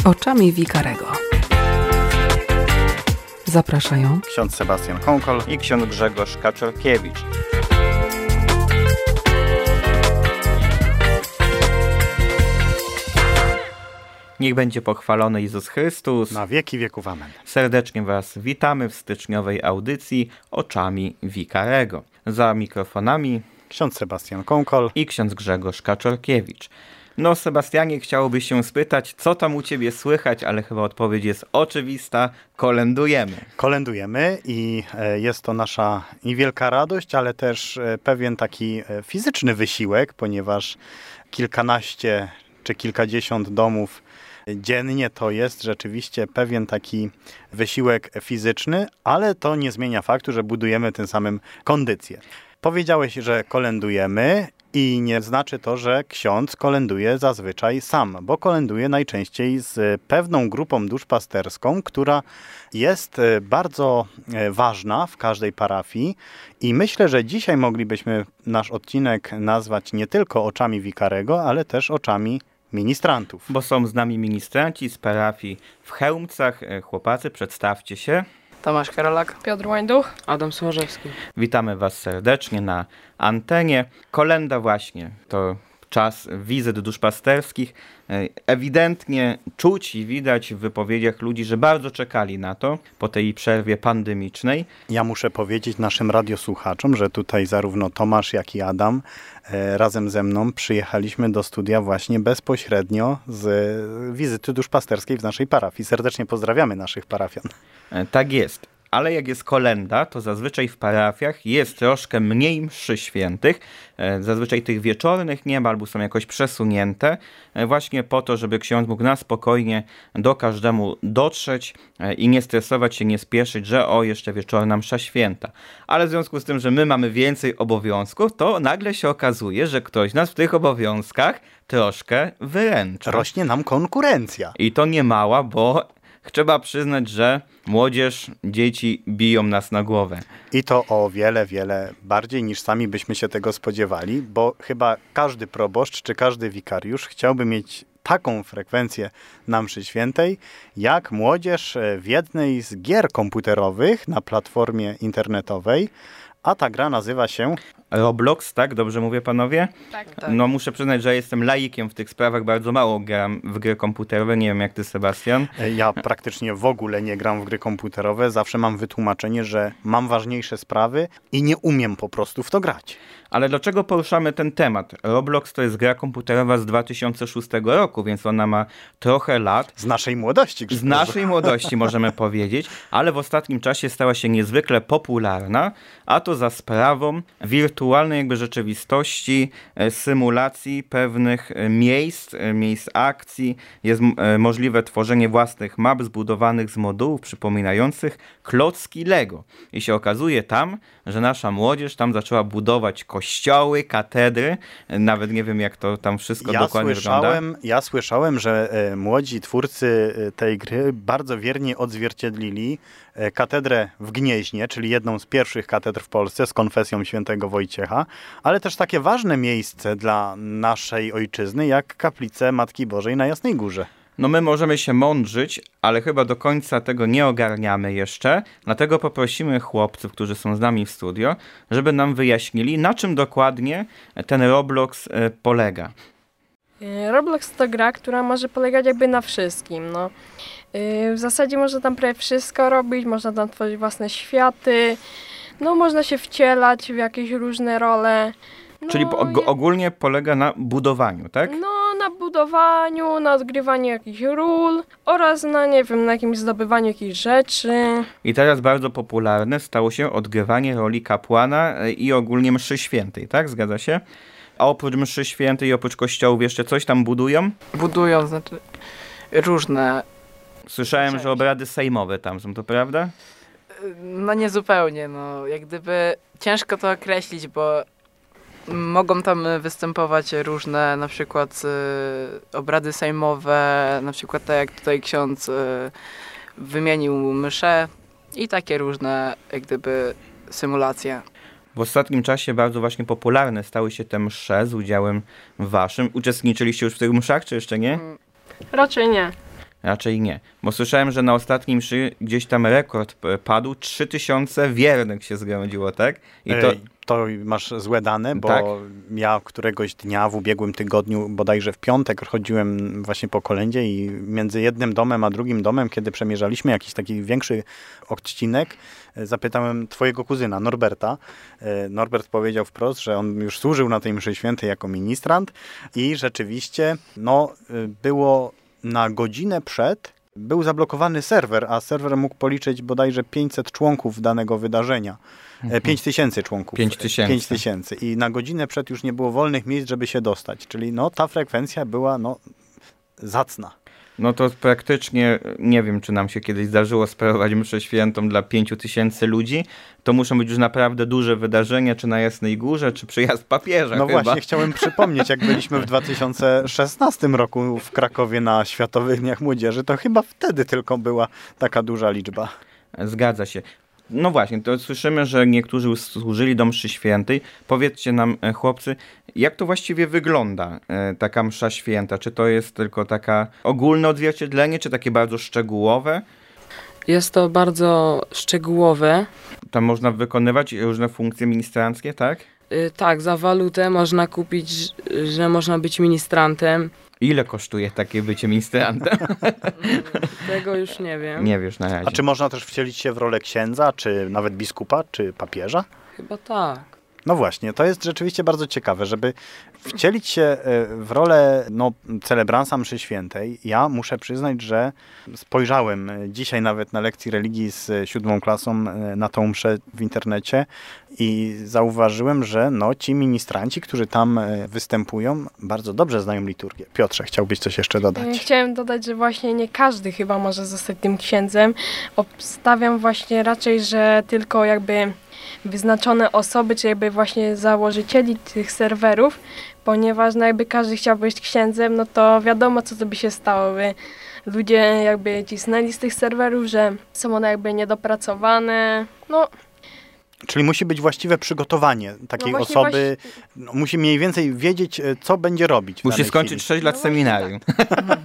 Oczami Wikarego. Zapraszają ksiądz Sebastian Konkol i ksiądz Grzegorz Kaczorkiewicz. Niech będzie pochwalony Jezus Chrystus. Na wieki wieków. Amen. Serdecznie Was witamy w styczniowej audycji Oczami Wikarego. Za mikrofonami ksiądz Sebastian Konkol i ksiądz Grzegorz Kaczorkiewicz. No, Sebastianie, chciałoby się spytać, co tam u Ciebie słychać, ale chyba odpowiedź jest oczywista. Kolędujemy. Kolędujemy i jest to nasza i wielka radość, ale też pewien taki fizyczny wysiłek, ponieważ kilkanaście czy kilkadziesiąt domów dziennie to jest rzeczywiście pewien taki wysiłek fizyczny, ale to nie zmienia faktu, że budujemy tym samym kondycję. Powiedziałeś, że kolędujemy i nie znaczy to, że ksiądz kolęduje zazwyczaj sam, bo kolęduje najczęściej z pewną grupą duszpasterską, która jest bardzo ważna w każdej parafii i myślę, że dzisiaj moglibyśmy nasz odcinek nazwać nie tylko Oczami Wikarego, ale też Oczami ministrantów. Bo są z nami ministranci z parafii w Chełmcach. Chłopacy, przedstawcie się. Tomasz Karolak, Piotr Łańduch, Adam Smorzewski. Witamy Was serdecznie na antenie. Kolęda właśnie to czas wizyt duszpasterskich. Ewidentnie czuć i widać w wypowiedziach ludzi, że bardzo czekali na to po tej przerwie pandemicznej. Ja muszę powiedzieć naszym radiosłuchaczom, że tutaj zarówno Tomasz, jak i Adam razem ze mną przyjechaliśmy do studia właśnie bezpośrednio z wizyty duszpasterskiej w naszej parafii. Serdecznie pozdrawiamy naszych parafian. Tak jest. Ale jak jest kolęda, to zazwyczaj w parafiach jest troszkę mniej mszy świętych. Zazwyczaj tych wieczornych nie ma albo są jakoś przesunięte. Właśnie po to, żeby ksiądz mógł na spokojnie do każdemu dotrzeć i nie stresować się, nie spieszyć, że jeszcze wieczorna msza święta. Ale w związku z tym, że my mamy więcej obowiązków, to nagle się okazuje, że ktoś nas w tych obowiązkach troszkę wyręcza. Rośnie nam konkurencja. I to nie mała, bo trzeba przyznać, że młodzież, dzieci biją nas na głowę. I to o wiele, wiele bardziej niż sami byśmy się tego spodziewali, bo chyba każdy proboszcz czy każdy wikariusz chciałby mieć taką frekwencję na mszy świętej, jak młodzież w jednej z gier komputerowych na platformie internetowej, a ta gra nazywa się Roblox, tak? Dobrze mówię, panowie? Tak. No muszę przyznać, że jestem laikiem w tych sprawach, bardzo mało gram w gry komputerowe, nie wiem jak ty, Sebastian. Ja praktycznie w ogóle nie gram w gry komputerowe, zawsze mam wytłumaczenie, że mam ważniejsze sprawy i nie umiem po prostu w to grać. Ale dlaczego poruszamy ten temat? Roblox to jest gra komputerowa z 2006 roku, więc ona ma trochę lat. Z naszej młodości. Z naszej młodości możemy powiedzieć, ale w ostatnim czasie stała się niezwykle popularna, a to za sprawą wirtualnej rzeczywistości, symulacji pewnych miejsc akcji. Jest możliwe tworzenie własnych map zbudowanych z modułów przypominających klocki Lego. I się okazuje tam, że nasza młodzież tam zaczęła budować kościoły, katedry, nawet nie wiem jak to tam wszystko dokładnie wygląda. Ja słyszałem, że młodzi twórcy tej gry bardzo wiernie odzwierciedlili katedrę w Gnieźnie, czyli jedną z pierwszych katedr w Polsce z konfesją świętego Wojciecha, ale też takie ważne miejsce dla naszej ojczyzny, jak kaplice Matki Bożej na Jasnej Górze. No my możemy się mądrzyć, ale chyba do końca tego nie ogarniamy jeszcze, dlatego poprosimy chłopców, którzy są z nami w studio, żeby nam wyjaśnili, na czym dokładnie ten Roblox polega. Roblox to gra, która może polegać jakby na wszystkim. No. W zasadzie można tam prawie wszystko robić, można tam tworzyć własne światy, no można się wcielać w jakieś różne role. No, czyli ogólnie polega na budowaniu, tak? No, na budowaniu, na odgrywaniu jakichś ról oraz na, nie wiem, na jakimś zdobywaniu jakichś rzeczy. I teraz bardzo popularne stało się odgrywanie roli kapłana i ogólnie mszy świętej, tak? Zgadza się? A oprócz mszy świętej i oprócz kościołów jeszcze coś tam budują? Budują, znaczy różne. Słyszałem, że obrady sejmowe tam są, to prawda? No nie zupełnie, no jak gdyby ciężko to określić, bo mogą tam występować różne na przykład obrady sejmowe, na przykład tak jak tutaj ksiądz wymienił mszę i takie różne jak gdyby symulacje. W ostatnim czasie bardzo właśnie popularne stały się te msze z udziałem waszym. Uczestniczyliście już w tych mszach, czy jeszcze nie? Raczej nie. Raczej nie. Bo słyszałem, że na ostatniej mszy gdzieś tam rekord padł, 3000 wiernych się zgromadziło, tak? I to masz złe dane, bo tak? ja któregoś dnia w ubiegłym tygodniu, bodajże w piątek, chodziłem właśnie po kolędzie i między jednym domem a drugim domem, kiedy przemierzaliśmy jakiś taki większy odcinek, zapytałem twojego kuzyna, Norberta. Norbert powiedział wprost, że on już służył na tej mszy świętej jako ministrant i rzeczywiście było na godzinę przed, był zablokowany serwer, a serwer mógł policzyć bodajże 500 członków danego wydarzenia. 5000 członków. 5000. I na godzinę przed już nie było wolnych miejsc, żeby się dostać. Czyli ta frekwencja była zacna. No to praktycznie, nie wiem, czy nam się kiedyś zdarzyło sprawować mszę świętą dla 5000 ludzi. To muszą być już naprawdę duże wydarzenia, czy na Jasnej Górze, czy przyjazd papieża chyba. Właśnie, chciałem przypomnieć, jak byliśmy w 2016 roku w Krakowie na Światowych Dniach Młodzieży, to chyba wtedy tylko była taka duża liczba. Zgadza się. No właśnie, to słyszymy, że niektórzy już służyli do mszy świętej. Powiedzcie nam, chłopcy, jak to właściwie wygląda, taka msza święta? Czy to jest tylko taka ogólne odzwierciedlenie, czy takie bardzo szczegółowe? Jest to bardzo szczegółowe. Tam można wykonywać różne funkcje ministranckie, tak? Tak, za walutę można kupić, że można być ministrantem. Ile kosztuje takie bycie ministrantem? Tego już nie wiem. Nie wiesz na razie. A czy można też wcielić się w rolę księdza, czy nawet biskupa, czy papieża? Chyba tak. No właśnie, to jest rzeczywiście bardzo ciekawe, żeby wcielić się w rolę celebransa mszy świętej. Ja muszę przyznać, że spojrzałem dzisiaj nawet na lekcji religii z 7. klasą na tą mszę w internecie i zauważyłem, że ci ministranci, którzy tam występują, bardzo dobrze znają liturgię. Piotrze, chciałbyś coś jeszcze dodać? Chciałem dodać, że właśnie nie każdy chyba może zostać tym księdzem. Obstawiam właśnie raczej, że tylko jakby wyznaczone osoby, czy jakby właśnie założycieli tych serwerów, ponieważ jakby każdy chciał być księdzem, no to wiadomo, co to by się stało, by ludzie jakby cisnęli z tych serwerów, że są one jakby niedopracowane, Czyli musi być właściwe przygotowanie takiej osoby, musi mniej więcej wiedzieć, co będzie robić. Musi skończyć 6 lat seminarium. Tak.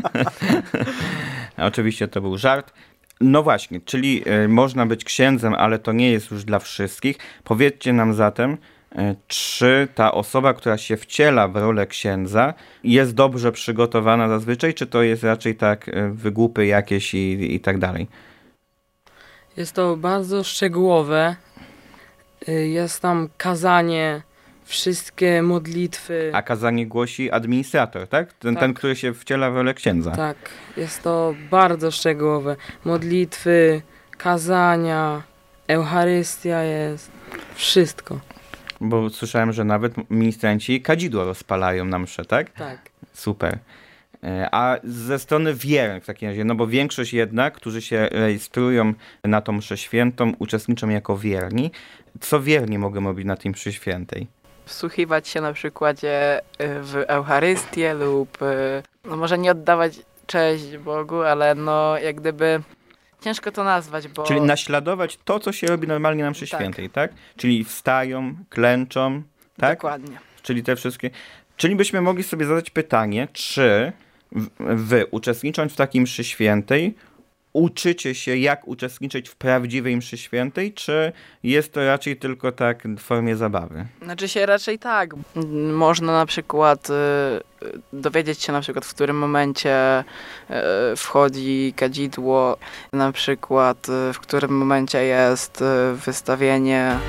Oczywiście to był żart. No właśnie, czyli można być księdzem, ale to nie jest już dla wszystkich. Powiedzcie nam zatem, czy ta osoba, która się wciela w rolę księdza, jest dobrze przygotowana zazwyczaj, czy to jest raczej tak wygłupy jakieś i tak dalej? Jest to bardzo szczegółowe. Jest tam kazanie, wszystkie modlitwy. A kazanie głosi administrator, tak? Ten, który się wciela w rolę księdza. Tak, jest to bardzo szczegółowe. Modlitwy, kazania, Eucharystia jest, wszystko. Bo słyszałem, że nawet ministranci kadzidło rozpalają na mszę, tak? Tak. Super. A ze strony wiernych w takim razie, bo większość jednak, którzy się rejestrują na tą mszę świętą, uczestniczą jako wierni. Co wierni mogą robić na tej mszy świętej? Wsłuchiwać się na przykładzie w Eucharystię lub może nie oddawać cześć Bogu, ale jak gdyby ciężko to nazwać, bo... Czyli naśladować to, co się robi normalnie na mszy świętej, tak? Czyli wstają, klęczą, tak? Dokładnie. Czyli te wszystkie... Czyli byśmy mogli sobie zadać pytanie, czy wy, uczestnicząc w takiej mszy świętej, uczycie się, jak uczestniczyć w prawdziwej mszy świętej, czy jest to raczej tylko tak w formie zabawy? Znaczy się raczej tak. Można na przykład dowiedzieć się na przykład, w którym momencie wchodzi kadzidło, na przykład w którym momencie jest wystawienie.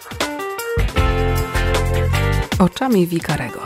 Oczami wikarego.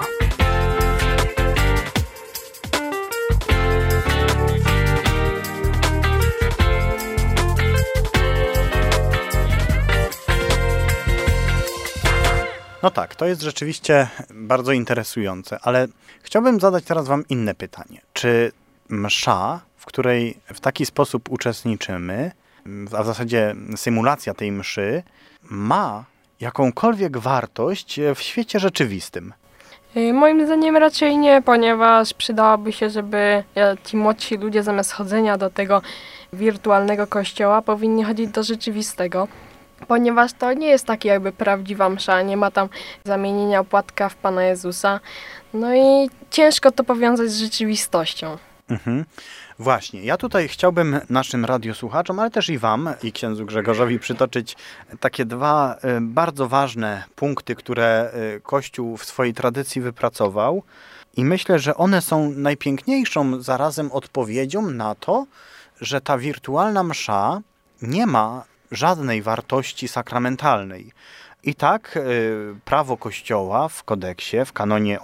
No tak, to jest rzeczywiście bardzo interesujące, ale chciałbym zadać teraz wam inne pytanie. Czy msza, w której w taki sposób uczestniczymy, a w zasadzie symulacja tej mszy, ma jakąkolwiek wartość w świecie rzeczywistym? Moim zdaniem raczej nie, ponieważ przydałoby się, żeby ci młodsi ludzie zamiast chodzenia do tego wirtualnego kościoła powinni chodzić do rzeczywistego. Ponieważ to nie jest taki jakby prawdziwa msza, nie ma tam zamienienia opłatka w Pana Jezusa. No i ciężko to powiązać z rzeczywistością. Właśnie, ja tutaj chciałbym naszym radiosłuchaczom, ale też i wam, i księdzu Grzegorzowi przytoczyć takie dwa bardzo ważne punkty, które Kościół w swojej tradycji wypracował i myślę, że one są najpiękniejszą zarazem odpowiedzią na to, że ta wirtualna msza nie ma żadnej wartości sakramentalnej. I tak prawo Kościoła w kodeksie, w kanonie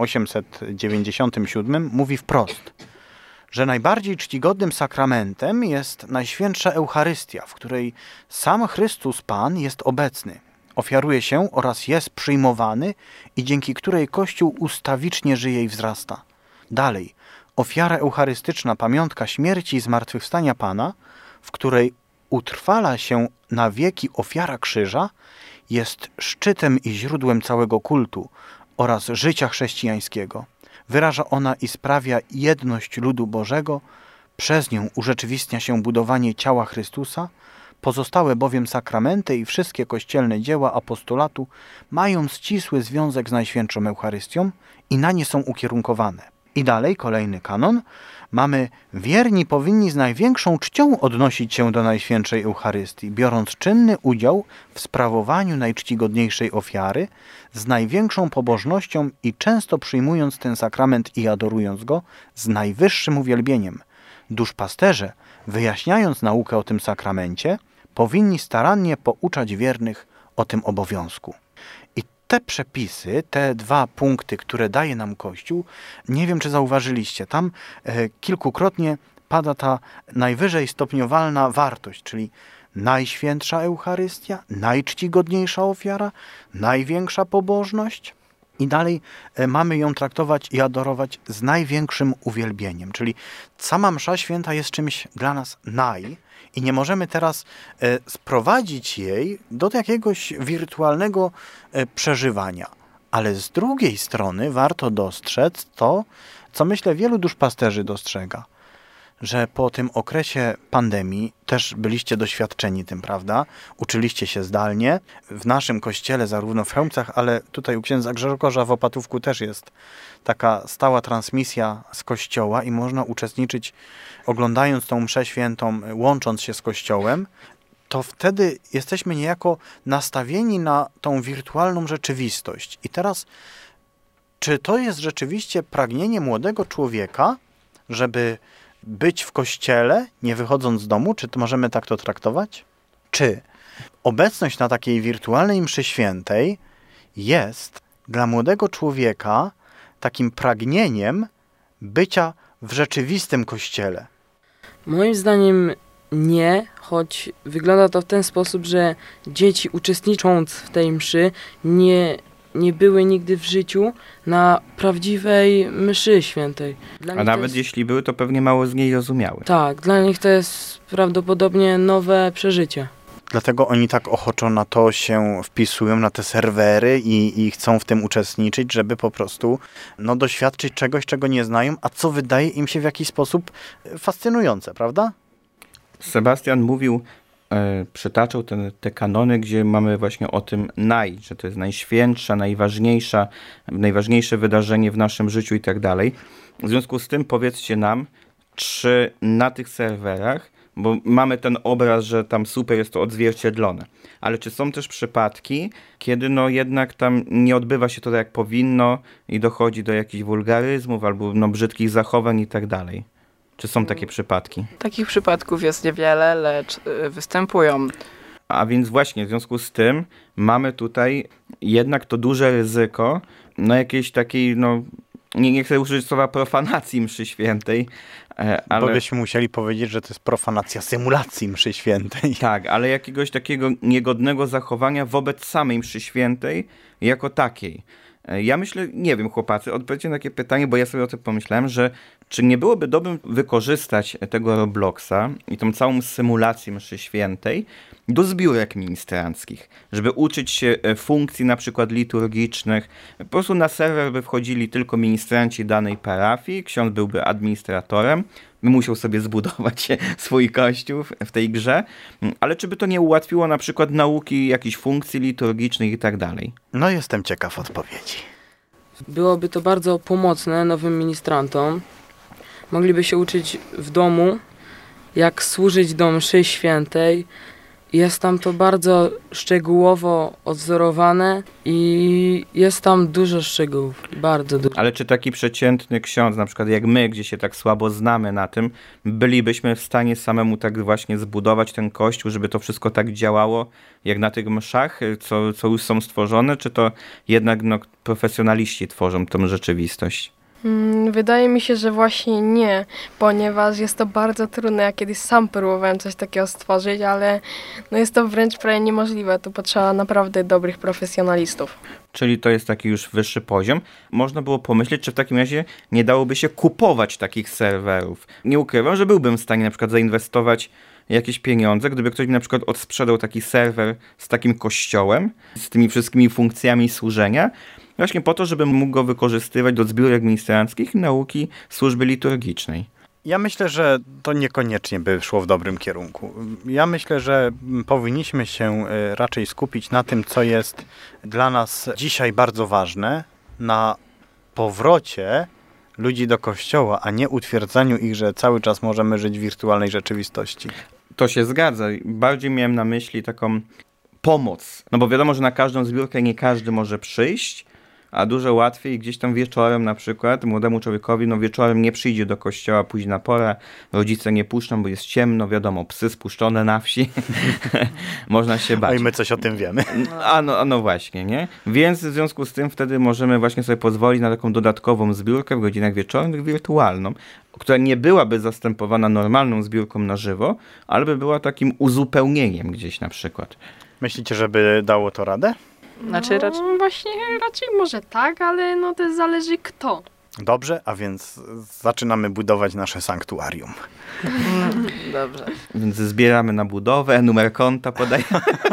897 mówi wprost, że najbardziej czcigodnym sakramentem jest Najświętsza Eucharystia, w której sam Chrystus Pan jest obecny, ofiaruje się oraz jest przyjmowany i dzięki której Kościół ustawicznie żyje i wzrasta. Dalej, ofiara eucharystyczna, pamiątka śmierci i zmartwychwstania Pana, w której utrwala się na wieki ofiara krzyża, jest szczytem i źródłem całego kultu oraz życia chrześcijańskiego. Wyraża ona i sprawia jedność ludu Bożego, przez nią urzeczywistnia się budowanie ciała Chrystusa, pozostałe bowiem sakramenty i wszystkie kościelne dzieła apostolatu mają ścisły związek z Najświętszą Eucharystią i na nie są ukierunkowane. I dalej, kolejny kanon, mamy: wierni powinni z największą czcią odnosić się do Najświętszej Eucharystii, biorąc czynny udział w sprawowaniu najczcigodniejszej ofiary, z największą pobożnością i często przyjmując ten sakrament i adorując go z najwyższym uwielbieniem. Duszpasterze, wyjaśniając naukę o tym sakramencie, powinni starannie pouczać wiernych o tym obowiązku. I te przepisy, te dwa punkty, które daje nam Kościół, nie wiem, czy zauważyliście, tam kilkukrotnie pada ta najwyżej stopniowalna wartość, czyli Najświętsza Eucharystia, najczcigodniejsza ofiara, największa pobożność. I dalej mamy ją traktować i adorować z największym uwielbieniem. Czyli sama msza święta jest czymś dla nas i nie możemy teraz sprowadzić jej do jakiegoś wirtualnego przeżywania. Ale z drugiej strony warto dostrzec to, co myślę wielu duszpasterzy dostrzega, że po tym okresie pandemii też byliście doświadczeni tym, prawda? Uczyliście się zdalnie. W naszym kościele, zarówno w Chełmcach, ale tutaj u księdza Grzegorza w Opatówku też jest taka stała transmisja z kościoła i można uczestniczyć, oglądając tą mszę świętą, łącząc się z kościołem. To wtedy jesteśmy niejako nastawieni na tą wirtualną rzeczywistość. I teraz, czy to jest rzeczywiście pragnienie młodego człowieka, żeby być w kościele, nie wychodząc z domu? Czy to możemy tak to traktować? Czy obecność na takiej wirtualnej mszy świętej jest dla młodego człowieka takim pragnieniem bycia w rzeczywistym kościele? Moim zdaniem nie, choć wygląda to w ten sposób, że dzieci uczestnicząc w tej mszy nie były nigdy w życiu na prawdziwej mszy świętej. A nawet jeśli były, to pewnie mało z niej rozumiały. Tak, dla nich to jest prawdopodobnie nowe przeżycie. Dlatego oni tak ochoczo na to się wpisują, na te serwery i chcą w tym uczestniczyć, żeby po prostu doświadczyć czegoś, czego nie znają, a co wydaje im się w jakiś sposób fascynujące, prawda? Sebastian mówił, przytaczał te kanony, gdzie mamy właśnie o tym że to jest najświętsza, najważniejsze wydarzenie w naszym życiu i tak dalej. W związku z tym powiedzcie nam, czy na tych serwerach, bo mamy ten obraz, że tam super jest to odzwierciedlone, ale czy są też przypadki, kiedy jednak tam nie odbywa się to tak jak powinno i dochodzi do jakichś wulgaryzmów albo brzydkich zachowań i tak dalej? Czy są takie przypadki? Takich przypadków jest niewiele, lecz występują. A więc właśnie w związku z tym mamy tutaj jednak to duże ryzyko jakiejś takiej, nie chcę użyć słowa profanacji mszy świętej, ale... Bo byśmy musieli powiedzieć, że to jest profanacja symulacji mszy świętej. Tak, ale jakiegoś takiego niegodnego zachowania wobec samej mszy świętej jako takiej. Ja myślę, nie wiem chłopacy, odpowiedzcie na takie pytanie, bo ja sobie o tym pomyślałem, że czy nie byłoby dobrym wykorzystać tego Robloxa i tą całą symulację mszy świętej do zbiórek ministranckich, żeby uczyć się funkcji na przykład liturgicznych. Po prostu na serwer by wchodzili tylko ministranci danej parafii, ksiądz byłby administratorem, by musiał sobie zbudować swój kościół w tej grze, ale czy by to nie ułatwiło na przykład nauki jakichś funkcji liturgicznych i tak dalej? Jestem ciekaw odpowiedzi. Byłoby to bardzo pomocne nowym ministrantom, mogliby się uczyć w domu, jak służyć do mszy świętej. Jest tam to bardzo szczegółowo odzorowane i jest tam dużo szczegółów, bardzo dużo. Ale czy taki przeciętny ksiądz, na przykład jak my, gdzie się tak słabo znamy na tym, bylibyśmy w stanie samemu tak właśnie zbudować ten kościół, żeby to wszystko tak działało, jak na tych mszach, co już są stworzone, czy to jednak profesjonaliści tworzą tą rzeczywistość? Wydaje mi się, że właśnie nie, ponieważ jest to bardzo trudne. Ja kiedyś sam próbowałem coś takiego stworzyć, ale jest to wręcz prawie niemożliwe. Tu potrzeba naprawdę dobrych profesjonalistów. Czyli to jest taki już wyższy poziom. Można było pomyśleć, czy w takim razie nie dałoby się kupować takich serwerów. Nie ukrywam, że byłbym w stanie na przykład zainwestować jakieś pieniądze, gdyby ktoś mi na przykład odsprzedał taki serwer z takim kościołem, z tymi wszystkimi funkcjami służenia, właśnie po to, żebym mógł go wykorzystywać do zbiórek ministranckich i nauki służby liturgicznej. Ja myślę, że to niekoniecznie by szło w dobrym kierunku. Ja myślę, że powinniśmy się raczej skupić na tym, co jest dla nas dzisiaj bardzo ważne, na powrocie ludzi do kościoła, a nie utwierdzaniu ich, że cały czas możemy żyć w wirtualnej rzeczywistości. To się zgadza. Bardziej miałem na myśli taką pomoc. No bo wiadomo, że na każdą zbiórkę nie każdy może przyjść, a dużo łatwiej gdzieś tam wieczorem na przykład młodemu człowiekowi, wieczorem nie przyjdzie do kościoła, późna pora, rodzice nie puszczą, bo jest ciemno, wiadomo, psy spuszczone na wsi, można się bać. No i my coś o tym wiemy. No właśnie, nie? Więc w związku z tym wtedy możemy właśnie sobie pozwolić na taką dodatkową zbiórkę w godzinach wieczornych, wirtualną, która nie byłaby zastępowana normalną zbiórką na żywo, ale by była takim uzupełnieniem gdzieś na przykład. Myślicie, żeby dało to radę? Znaczy Właśnie raczej może tak, ale to zależy kto. Dobrze, a więc zaczynamy budować nasze sanktuarium. Dobrze. Więc zbieramy na budowę, numer konta podajemy.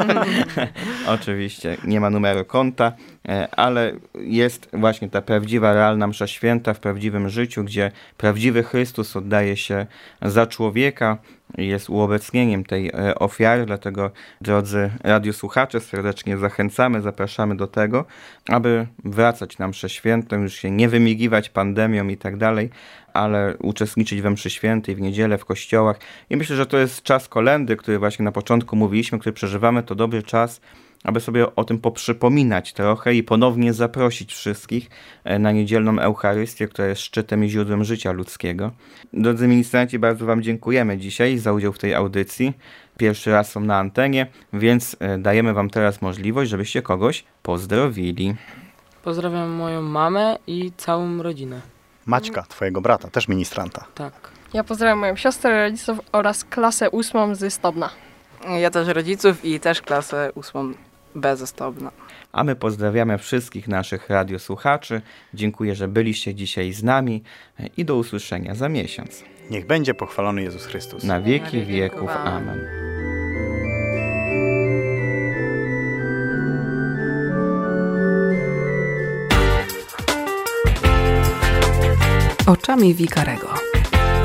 Oczywiście nie ma numeru konta, ale jest właśnie ta prawdziwa, realna msza święta w prawdziwym życiu, gdzie prawdziwy Chrystus oddaje się za człowieka, jest uobecnieniem tej ofiary, dlatego drodzy radiosłuchacze, serdecznie zachęcamy, zapraszamy do tego, aby wracać na mszę świętą, już się nie wymigiwać pandemią i tak dalej, ale uczestniczyć we mszy świętej w niedzielę w kościołach. I myślę, że to jest czas kolędy, który właśnie na początku mówiliśmy, który przeżywamy, to dobry czas, aby sobie o tym poprzypominać trochę i ponownie zaprosić wszystkich na niedzielną Eucharystię, która jest szczytem i źródłem życia ludzkiego. Drodzy ministranci, bardzo wam dziękujemy dzisiaj za udział w tej audycji. Pierwszy raz są na antenie, więc dajemy wam teraz możliwość, żebyście kogoś pozdrowili. Pozdrawiam moją mamę i całą rodzinę. Maćka, twojego brata, też ministranta. Tak. Ja pozdrawiam moją siostrę, rodziców oraz klasę 8 z Stobna. Ja też rodziców i też klasę 8 B ze Stobna. A my pozdrawiamy wszystkich naszych radiosłuchaczy. Dziękuję, że byliście dzisiaj z nami i do usłyszenia za miesiąc. Niech będzie pochwalony Jezus Chrystus. Na wieki wieków. Amen. Oczami Wikarego.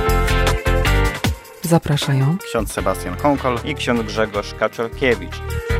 Zapraszają Ksiądz Sebastian Konkol I ksiądz Grzegorz Kaczorkiewicz.